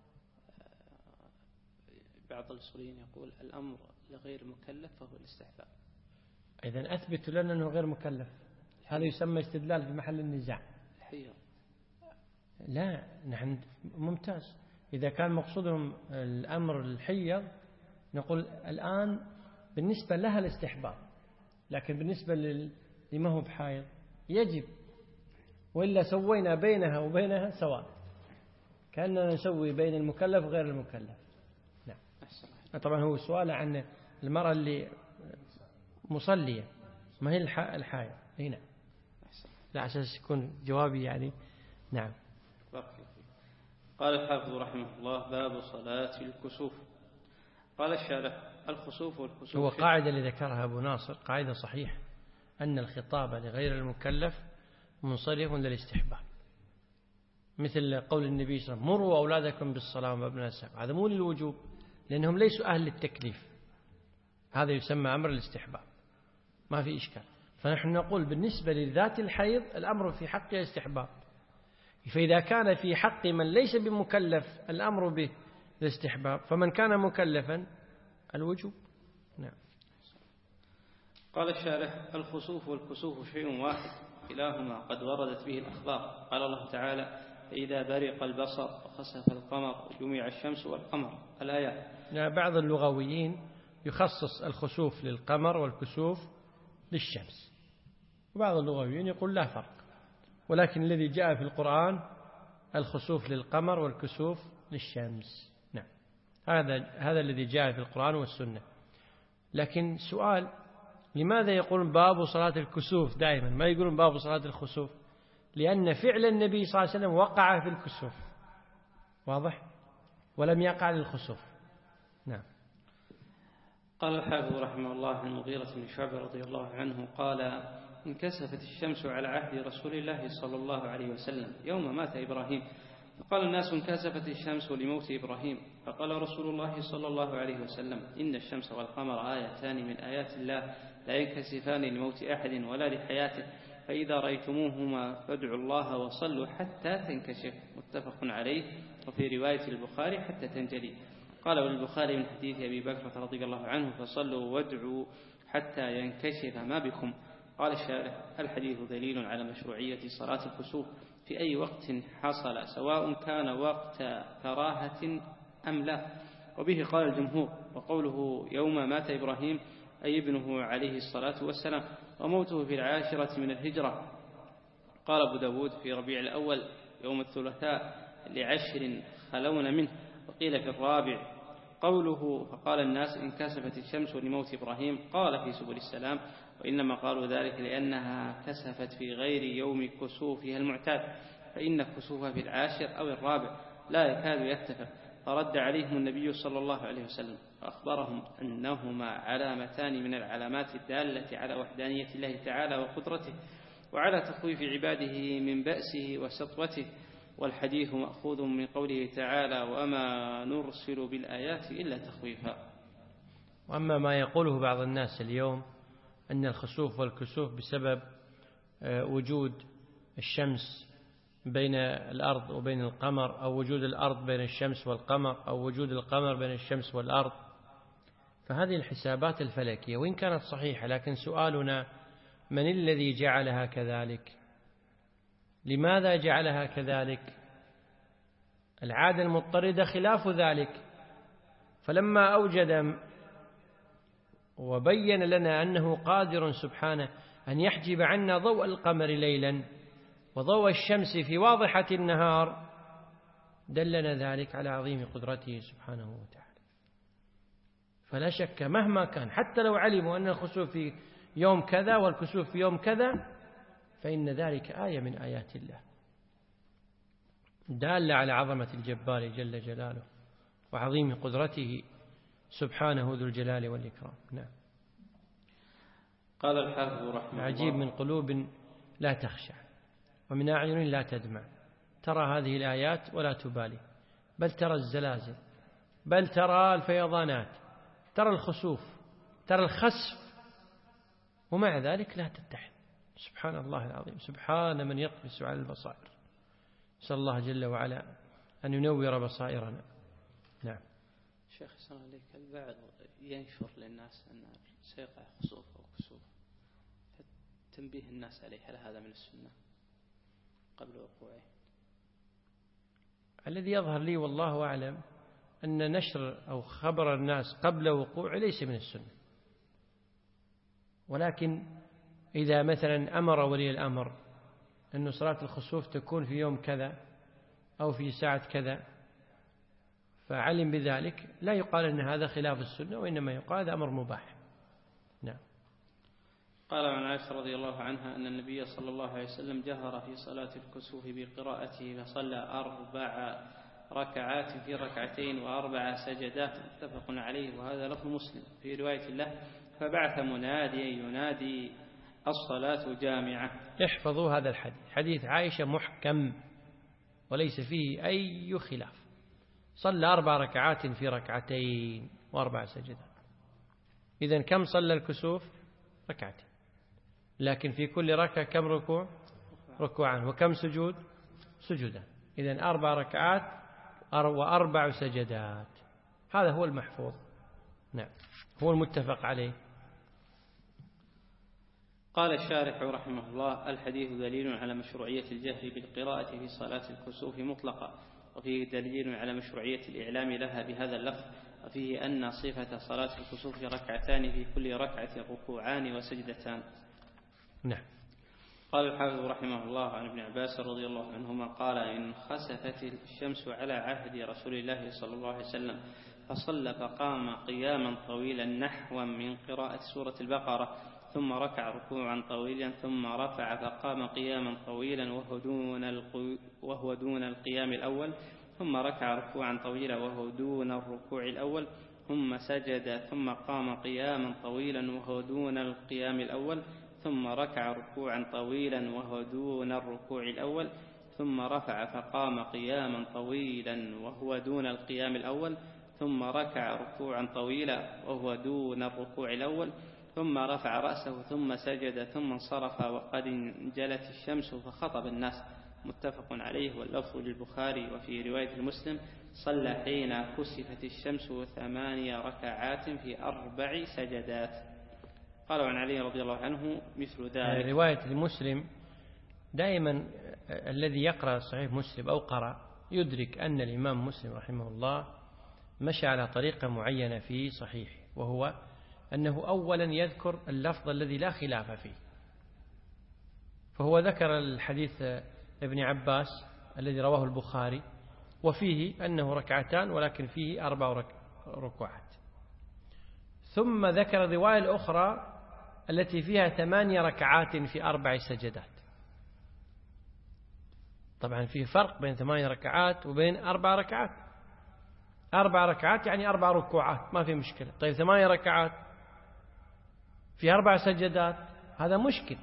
بعض الأصوليين يقول الأمر لغير مكلف فهو الاستحباب. إذن أثبت لنا أنه غير مكلف. هذا يسمى استدلال في محل النزاع. الحيض لا، نحن ممتاز. إذا كان مقصودهم الأمر الحيض نقول الآن بالنسبة لها الاستحباب، لكن بالنسبة لما هو بحائض يجب، وإلا سوينا بينها وبينها سواء، كأننا نسوي بين المكلف وغير المكلف. نعم. طبعا هو سؤال عن المرأة اللي مصلية ما هي الحائض هنا، لا أساس يكون جوابي يعني. نعم. قال الحافظ رحمه الله: باب صلاة الكسوف. قال الشارح: الخسوف والكسوف هو قاعدة اللي ذكرها أبو ناصر قاعدة صحيح، أن الخطاب لغير المكلف منصرف للاستحباب، مثل قول النبي صلى الله عليه وسلم: مروا أولادكم بالصلاة وابناء السبع. هذا مو للوجوب لأنهم ليسوا أهل للتكليف، هذا يسمى أمر الاستحباب، ما في إشكال. فنحن نقول بالنسبة لذات الحيض الأمر في حقها استحباب، فإذا كان في حق من ليس بمكلف الأمر به الاستحباب، فمن كان مكلفا الوجوب. نعم. قال الشارح: الخسوف والكسوف شيء واحد، كلاهما قد وردت به الأخبار. قال الله تعالى: فإذا برق البصر وخسف القمر وجمع الشمس والقمر، الآيات. يعني بعض اللغويين يخصص الخسوف للقمر والكسوف للشمس، وبعض اللغويين يقول لا فرق، ولكن الذي جاء في القرآن الخسوف للقمر والكسوف للشمس. نعم، هذا هذا الذي جاء في القرآن والسنة. لكن سؤال: لماذا يقولون باب صلاة الكسوف دائما، ما يقولون باب صلاة الخسوف؟ لأن فعل النبي صلى الله عليه وسلم وقع في الكسوف، واضح، ولم يقع للخسوف. نعم. قال الحافظ رحمه الله عن المغيرة بن شعبة رضي الله عنه قال: انكسفت الشمس على عهد رسول الله صلى الله عليه وسلم يوم مات إبراهيم، فقال الناس: انكسفت الشمس لموت إبراهيم. فقال رسول الله صلى الله عليه وسلم: إن الشمس والقمر آيتان من آيات الله لا ينكسفان لموت أحد ولا لحياته، فإذا رأيتموهما فادعوا الله وصلوا حتى تنكشف. متفق عليه. وفي رواية البخاري حتى تنجلي. قال البخاري من حديث أبي بكر رضي الله عنه: فصلوا وادعوا حتى ينكشف ما بكم. قال الشارح: الحديث دليل على مشروعية صلاة الكسوف في أي وقت حصل، سواء كان وقت كراهة أم لا، وبه قال الجمهور. وقوله يوم مات إبراهيم أي ابنه عليه الصلاة والسلام، وموته في العاشرة من الهجرة. قال أبو داود في ربيع الأول يوم الثلاثاء لعشر خلون منه. وقيل في الرابع. قوله فقال الناس انكسفت الشمس لموت إبراهيم، قال في سبل السلام وإنما قالوا ذلك لأنها كسفت في غير يوم كسوفها المعتاد، فإن كسوفها في العاشر أو الرابع لا يكاد يتفق. فرد عليهم النبي صلى الله عليه وسلم فأخبرهم أنهما علامتان من العلامات الدالة على وحدانية الله تعالى وقدرته، وعلى تخويف عباده من بأسه وسطوته. والحديث مأخوذ من قوله تعالى وما نرسل بالآيات إلا تخويفا. وأما ما يقوله بعض الناس اليوم أن الخسوف والكسوف بسبب وجود الشمس بين الأرض وبين القمر، أو وجود الأرض بين الشمس والقمر، أو وجود القمر بين الشمس والأرض، فهذه الحسابات الفلكية وإن كانت صحيحة، لكن سؤالنا من الذي جعلها كذلك؟ لماذا جعلها كذلك؟ العادة المضطردة خلاف ذلك. فلما أوجد وبين لنا أنه قادر سبحانه أن يحجب عنا ضوء القمر ليلا وضوء الشمس في واضحة النهار، دلنا ذلك على عظيم قدرته سبحانه وتعالى. فلا شك مهما كان، حتى لو علموا أن الخسوف في يوم كذا والكسوف في يوم كذا، فإن ذلك آية من آيات الله دالة على عظمة الجبار جل جلاله وعظيم قدرته سبحانه ذو الجلال والإكرام. نعم. قال الحافظ رحمه الله: عجيب من قلوب لا تخشع ومن أعين لا تدمع، ترى هذه الآيات ولا تبالي، بل ترى الزلازل، بل ترى الفيضانات، ترى الخسوف، ترى الخسف، ومع ذلك لا تتحد. سبحان الله العظيم، سبحان من يطمس على البصائر. نسأل الله جل وعلا أن ينور بصائرنا. نعم. شيخ صلى الله عليك، البعض ينشر للناس أن سيقع خسوف أو كسوف، تنبيه الناس عليه، هل هذا من السنة قبل وقوعه؟ الذي يظهر لي والله أعلم أن نشر أو خبر الناس قبل وقوعه ليس من السنة، ولكن إذا مثلا أمر ولي الأمر أن صلاة الخسوف تكون في يوم كذا أو في ساعة كذا فعلم بذلك، لا يقال أن هذا خلاف السنة، وإنما يقال هذا أمر مباح. نعم. قال عن عائشة رضي الله عنها أن النبي صلى الله عليه وسلم جهر في صلاة الكسوف بقراءته فصلى أربع ركعات في ركعتين وأربع سجدات، متفق عليه. وهذا لفظ مسلم. في رواية له فبعث مناديا ينادي الصلاة جامعة. احفظوا هذا الحديث، حديث عائشة محكم وليس فيه أي خلاف. صلى أربع ركعات في ركعتين وأربع سجدات. إذن كم صلى الكسوف؟ ركعتين، لكن في كل ركعة كم ركوع؟ ركوعان. وكم سجود؟ سجودان. إذن أربع ركعات وأربع سجدات، هذا هو المحفوظ. نعم، هو المتفق عليه. قال الشارح رحمه الله: الحديث دليل على مشروعية الجهر بالقراءة في صلاة الكسوف مطلقا، وفيه دليل على مشروعية الإعلام لها بهذا اللفظ، وفيه أن صفة صلاة الكسوف ركعتان في كل ركعة ركوعان وسجدتان. نعم. قال الحافظ رحمه الله عن ابن عباس رضي الله عنهما قال: إن خسفت الشمس على عهد رسول الله صلى الله عليه وسلم فصلى فقام قياما طويلا نحوا من قراءة سورة البقرة، ثم ركع ركوعا طويلا، ثم رفع فقام قياما طويلا وهو دون, القو... وهو دون القيام الأول، ثم ركع ركوعا طويلا وهو دون الركوع الأول، ثم سجد، ثم قام قياما طويلا وهو دون القيام الأول، ثم ركع ركوعا طويلا وهو دون الركوع الأول، ثم رفع فقام قياما طويلا وهو دون القيام الأول، ثم ركع ركوعا طويلا وهو دون الركوع الأول، ثم رفع رأسه، ثم سجد، ثم انصرف وقد انجلت الشمس فخطب الناس، متفق عليه. واللفظ للبخاري. وفي رواية المسلم: صلى حين كسفت الشمس ثمانية ركعات في أربع سجدات. قال عن علي رضي الله عنه مثل ذلك. رواية المسلم دائما الذي يقرأ صحيح مسلم أو قرأ يدرك أن الإمام مسلم رحمه الله مشى على طريقة معينة في صحيح، وهو أنه أولا يذكر اللفظ الذي لا خلاف فيه. فهو ذكر الحديث ابن عباس الذي رواه البخاري وفيه أنه ركعتان ولكن فيه أربع ركوعات، ثم ذكر الرواية الأخرى التي فيها ثمانية ركعات في أربع سجدات. طبعا فيه فرق بين ثمانية ركعات وبين أربع ركعات. أربع ركعات يعني أربع ركوعات ما في مشكلة. طيب ثمانية ركعات في أربع سجدات هذا مشكل.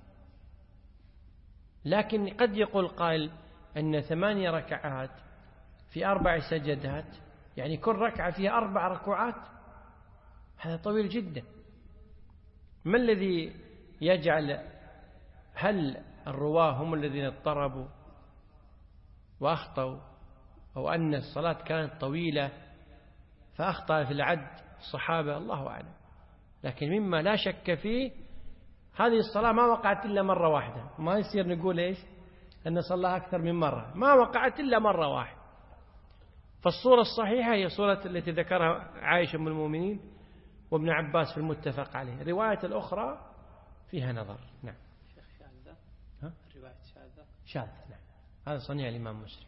لكن قد يقول قائل أن ثمانية ركعات في أربع سجدات يعني كل ركعة فيها أربع ركوعات، هذا طويل جدا. ما الذي يجعل، هل الرواه هم الذين اضطربوا وأخطأوا، أو أن الصلاة كانت طويلة فأخطأ في العد الصحابة؟ الله أعلم. لكن مما لا شك فيه هذه الصلاة ما وقعت إلا مرة واحدة. ما يصير نقول إيش أن صلاها أكثر من مرة، ما وقعت إلا مرة واحدة. فالصورة الصحيحة هي صورة التي ذكرها عائشة أم المؤمنين وابن عباس في المتفق عليه. الرواية الأخرى فيها نظر. نعم. شيخ شاذة. ها؟ الرواية شاذة. شاذة. نعم. هذا صنيع الإمام مسلم.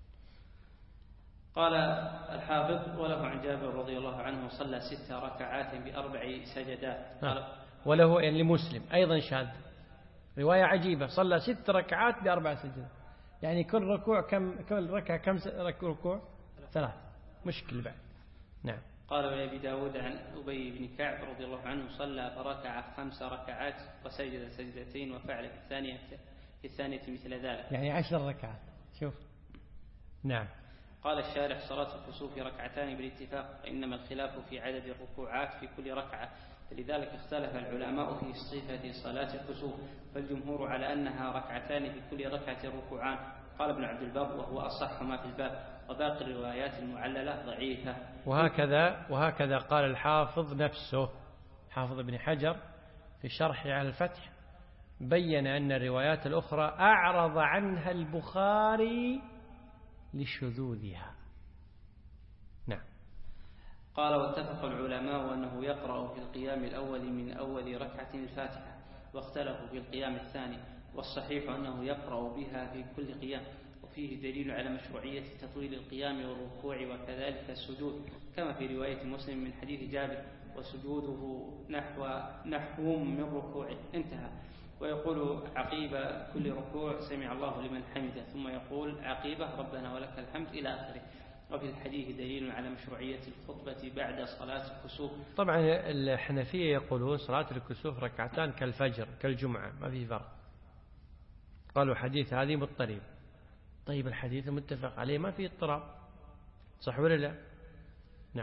قال الحافظ: وله عن جابر رضي الله عنه صلى ست ركعات بأربع سجدات. قال وله يعني لمسلم أيضا شاذ، رواية عجيبة، صلى ست ركعات بأربع سجدات، يعني كل ركوع كم، كل ركعة كم ركوع؟ ثلاث. مشكل بعد. نعم. قال ابي داود عن أبي بن كعب رضي الله عنه صلى فركع خمس ركعات وسجد سجدتين وفعل في الثانية في الثانية مثل ذلك، يعني عشر ركعات. شوف. نعم. قال الشارح: صلاة الكسوف ركعتان بالاتفاق، إنما الخلاف في عدد الركوعات في كل ركعة، فلذلك اختلف العلماء في صفة صلاة الكسوف، فالجمهور على أنها ركعتان في كل ركعة ركوعان. قال ابن عبد البر وهو أصح ما في الباب، وباقي الروايات المعللة ضعيفة. وهكذا وهكذا قال الحافظ نفسه، حافظ ابن حجر في شرحه على الفتح، بين أن الروايات الأخرى أعرض عنها البخاري لشذوذها. نعم. قال: واتفق العلماء أنه يقرأ في القيام الأول من أول ركعة الفاتحة، واختلفوا في القيام الثاني، والصحيح أنه يقرأ بها في كل قيام، وفيه دليل على مشروعية تطويل القيام والركوع وكذلك السجود، كما في رواية مسلم من حديث جابر: وسجوده نحو نحو من ركوعه. انتهى. ويقول عقيب كل ركوع: سمع الله لمن حمده، ثم يقول عقيبه: ربنا ولك الحمد، إلى آخره. وفي الحديث دليل على مشروعية الخطبة بعد صلاة الكسوف. طبعا الحنفية يقولون صلاة الكسوف ركعتان كالفجر كالجمعة، ما في فرق. قالوا حديث هذه مضطرب. طيب الحديث المتفق عليه ما فيه اضطراب، صح ولا لا؟ نعم.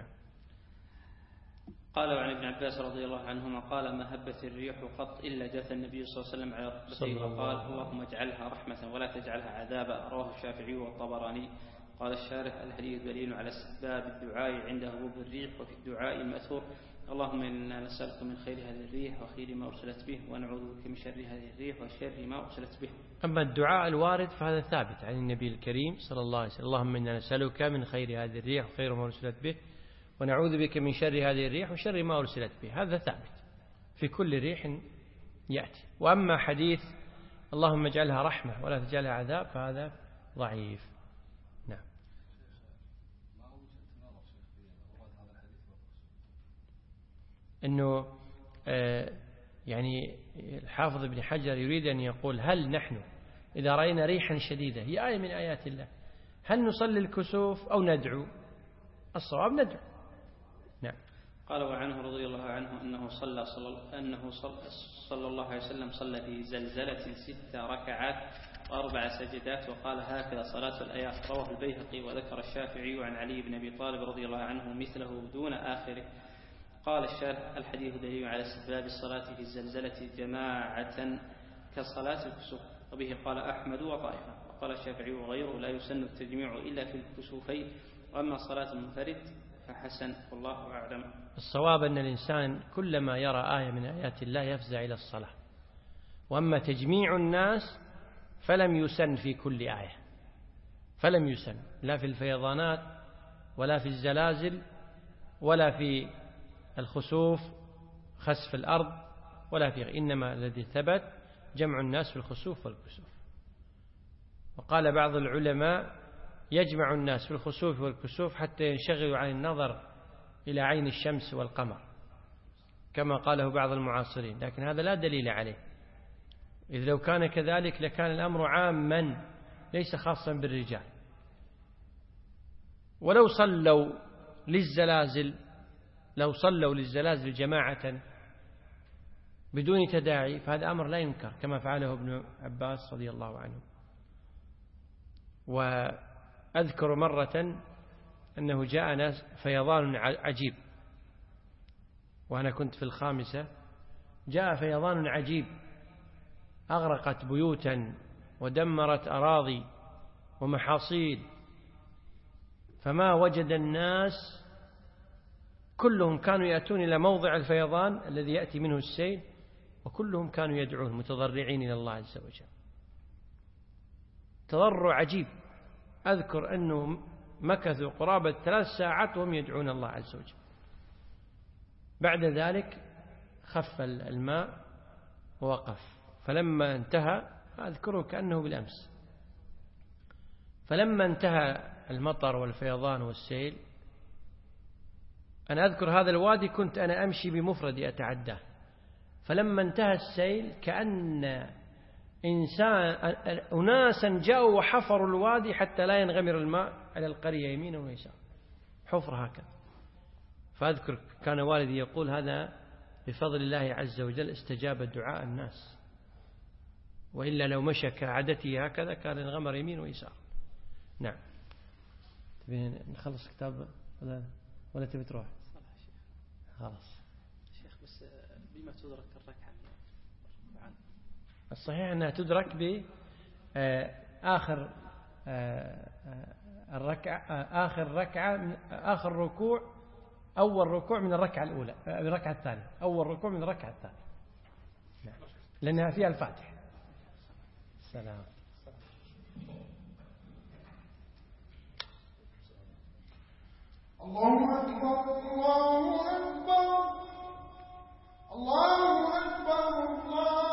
قال عن ابن عباس رضي الله عنهما قال: ما هبت الريح قط إلا جث النبي صلى الله عليه وسلم على ركبتيه وقال: اللهم اجعلها رحمة ولا تجعلها عذابا. رواه الشافعي والطبراني. قال الشارح: الحديث دليل على استحباب الدعاء عند هبوب الريح، وفي الدعاء المأثور: اللهم إنا نسألك من خير هذه الريح وخير ما أرسلت به، ونعوذ بك من شر هذه الريح وشر ما أرسلت به. أما الدعاء الوارد فهذا ثابت عن النبي الكريم صلى الله عليه وسلم: اللهم إنا نسألك من خير هذه الريح وخير ما أرسلت به، ونعوذ بك من شر هذه الريح وشر ما أرسلت به. هذا ثابت في كل ريح يأتي. وأما حديث اللهم اجعلها رحمة ولا تجعلها عذاب فهذا ضعيف. نعم. أنه آه يعني الحافظ ابن حجر يريد أن يقول: هل نحن إذا رأينا ريحا شديدة، هي آية من آيات الله، هل نصلي الكسوف أو ندعو؟ الصواب ندعو. نعم. قال وعنه رضي الله عنه أنه صلى صلى أنه صلى, صلى الله عليه وسلم صلى في زلزلة ست ركعات وأربع سجدات، وقال: هكذا صلاة الآيات. رواه البيهقي. وذكر الشافعي عن علي بن أبي طالب رضي الله عنه مثله دون آخره. قال الشارح: الحديث دليل على استحباب الصلاة في الزلزلة جماعة كصلاة الكسوف، وبه قال أحمد وطائفة. وقال الشافعي وغيره: لا يسن التجميع إلا في الكسوفين، وأما صلاة المنفرد فحسن، والله أعلم. الصواب أن الإنسان كلما يرى آية من آيات الله يفزع إلى الصلاة، وأما تجميع الناس فلم يسن في كل آية، فلم يسن لا في الفيضانات ولا في الزلازل ولا في الخسوف خسف الأرض ولا في، إنما الذي ثبت جمع الناس في الخسوف والكسوف. وقال بعض العلماء يجمع الناس في الخسوف والكسوف حتى ينشغلوا عن النظر إلى عين الشمس والقمر كما قاله بعض المعاصرين، لكن هذا لا دليل عليه، إذ لو كان كذلك لكان الأمر عاما ليس خاصا بالرجال. ولو صلوا للزلازل لو صلوا للزلازل جماعة بدون تداعي فهذا أمر لا ينكر كما فعله ابن عباس رضي الله عنه. وأذكر مرة أنه جاء ناس فيضان عجيب، وأنا كنت في الخامسة، جاء فيضان عجيب أغرقت بيوتا ودمرت أراضي ومحاصيل، فما وجد الناس كلهم كانوا يأتون إلى موضع الفيضان الذي يأتي منه السيل، وكلهم كانوا يدعون متضرعين إلى الله عز وجل، تضرع عجيب. أذكر أنهم مكثوا قرابة ثلاث ساعات وهم يدعون الله عز وجل. بعد ذلك خف الماء ووقف، فلما انتهى، أذكره كأنه بالأمس، فلما انتهى المطر والفيضان والسيل، أنا أذكر هذا الوادي كنت أنا أمشي بمفردي أتعداه، فلما انتهى السيل كأن إنسان أناسا جاءوا وحفروا الوادي حتى لا ينغمر الماء على القرية يمينا ويسارا، حفر هكذا. فأذكر كان والدي يقول هذا بفضل الله عز وجل استجاب دعاء الناس، وإلا لو مشى كعادته هكذا كان ينغمر يمين ويسار. نعم. تبين نخلص كتاب ولا ولا تبي تروح؟ خلاص شيخ، بس بما تدرك الركعة الصحيح أنها تدرك بآخر الركعة، آخر ركعة، آخر ركوع، أول ركوع من الركعة الأولى، من الركعة الثانية، أول ركوع من الركعة الثانية، نعم. لأنها فيها الفاتحة. السلام. الله أكبر الله أكبر الله أكبر الله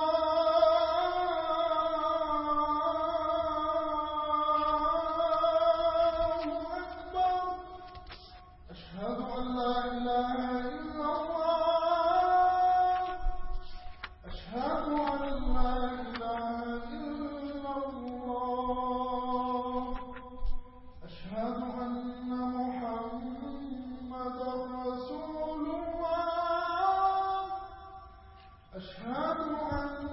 أكبر. أشهد أن لا إله إلا الله أشهد أن لا إله إلا الله أشهد أن محمد رسول الله أشهد أن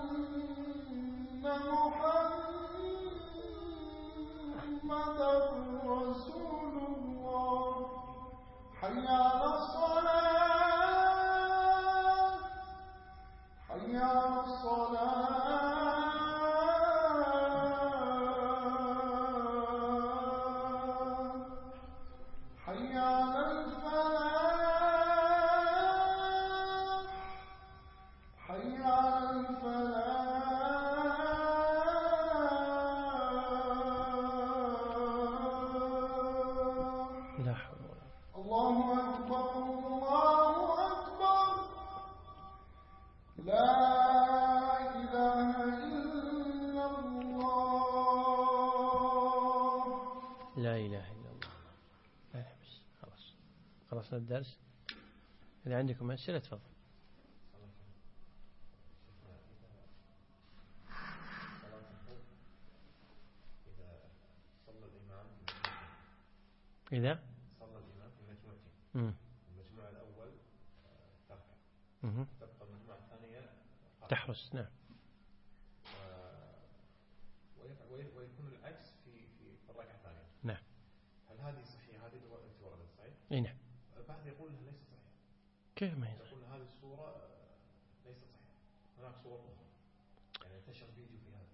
محمد رسول الله. حي على الصلاة حي على الصلاة حي على الفلاح حي على الفلاح. لا حول ولا قوة. الله أكبر الله أكبر. لا إله إلا الله. لا إله إلا الله. لا بس خلاص خلصنا الدرس. إذا عندكم أسئلة تفضل. إذا صلى الإمام في مجموعتين، مم. المجموعة الأول تركع، مم. تبقى المجموعة الثانية تحرس. نعم. ويكون العكس في في الركعة الثانية. نعم. هل هذه صحيحة؟ هذه التي وردت صحيح؟ أي نعم. البعض يقول انها ليست صحيحة. كيف ما هي؟ يقول هذه الصورة ليست صحيحة، هناك صور أخرى، يعني انتشر فيديو في هذا.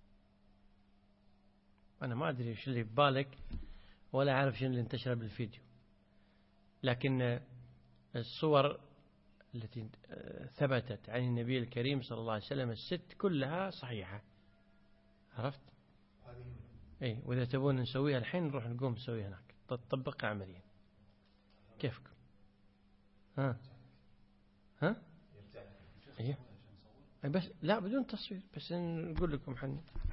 أنا ما أدري شو اللي ببالك ولا أعرف شو اللي انتشر بالفيديو، لكن الصور التي ثبتت عن النبي الكريم صلى الله عليه وسلم الست كلها صحيحة. عرفت؟ هذه إيه، وإذا تبون نسويها الحين نروح نقوم نسويها هناك، تطبقها عمليا. كيفكم؟ ها ها ايه بس لا بدون تصوير، بس نقول لكم حنا.